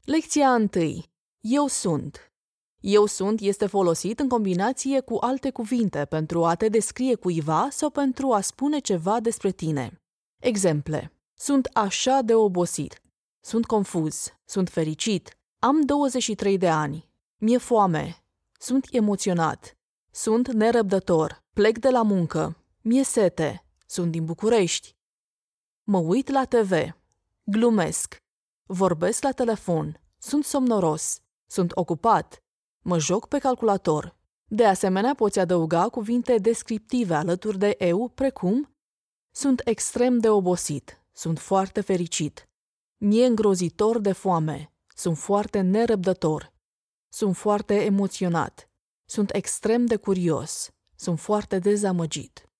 Lecția 1. Eu sunt. Eu sunt este folosit în combinație cu alte cuvinte pentru a te descrie cuiva sau pentru a spune ceva despre tine. Exemple. Sunt așa de obosit. Sunt confuz. Sunt fericit. Am 23 de ani. Mi-e foame. Sunt emoționat. Sunt nerăbdător. Plec de la muncă. Mi-e sete. Sunt din București. Mă uit la TV. Glumesc. Vorbesc la telefon. Sunt somnoros. Sunt ocupat. Mă joc pe calculator. De asemenea, poți adăuga cuvinte descriptive alături de eu, precum sunt extrem de obosit. Sunt foarte fericit. Mi-e îngrozitor de foame. Sunt foarte nerăbdător. Sunt foarte emoționat. Sunt extrem de curios. Sunt foarte dezamăgit.